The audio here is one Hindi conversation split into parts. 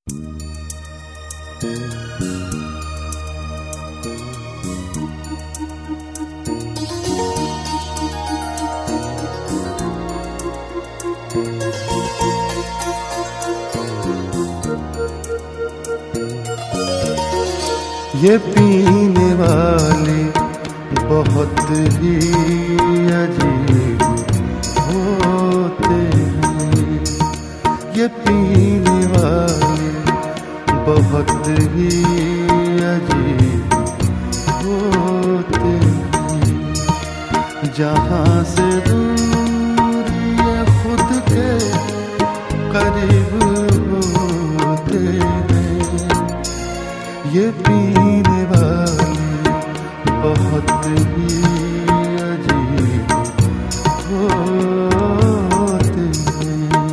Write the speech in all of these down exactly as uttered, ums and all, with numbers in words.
ये पीने वाले बहुत ही अजीब होते हैं। ये पीने वाले बहुत ही अजीब होते हैं। जहाँ से दूर ये खुद के करीब होते हैं। ये पीने वाले बहुत ही अजीब होते हैं।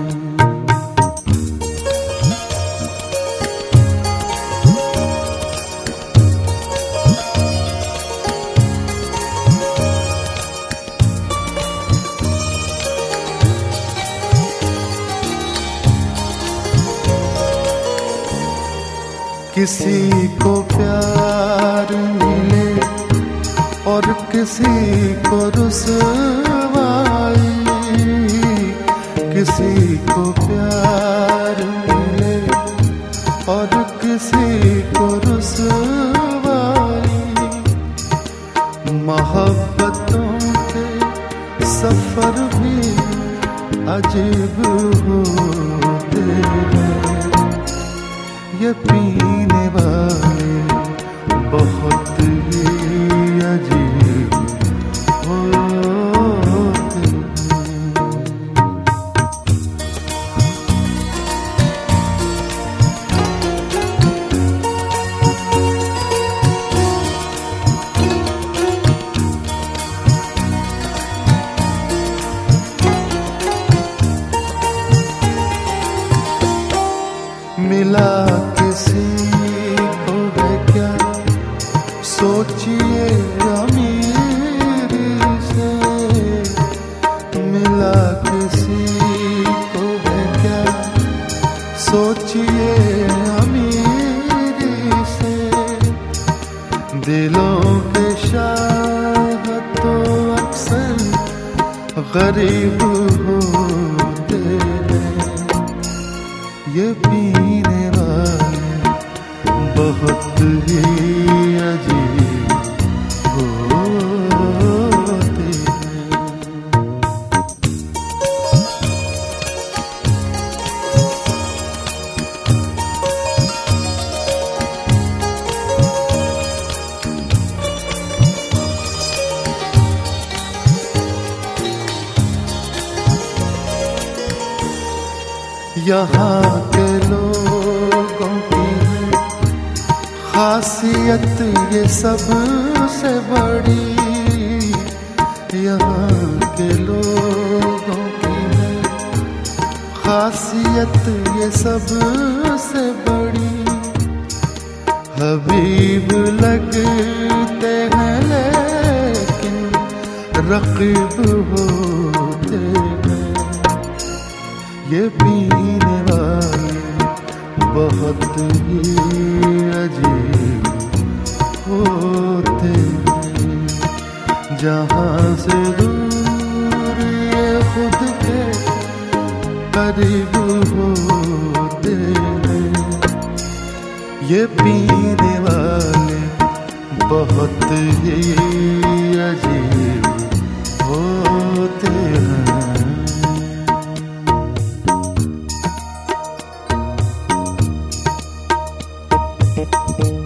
किसी को प्यार मिले और किसी को रुसवाई, किसी को प्यार मिले और किसी को रुसवाई। मोहब्बतों के सफर भी अजीब होते हैं। ये पीने वाले बहुत ही अजीब होते हैं। मिला किसी को है क्या, सोचिए अमीरी से। मिला किसी को है क्या, सोचिए अमीरी से। दिलों के शाह तो अक्सर गरीब होते हैं। ये पीने वाले बहुत ही अजीब होते हैं। यहाँ के लोगों की खासियत ये सबसे बड़ी। यहाँ के लोगों की खासियत ये सबसे बड़ी। हबीब लगते हैं लेकिन रकीब होते हैं। ये पीने वाले बहुत ही अजीब होते हैं। जहाँ से दूर ये खुद के करीब होते हैं। ये पीने वाले बहुत ही अजीब होते हैं।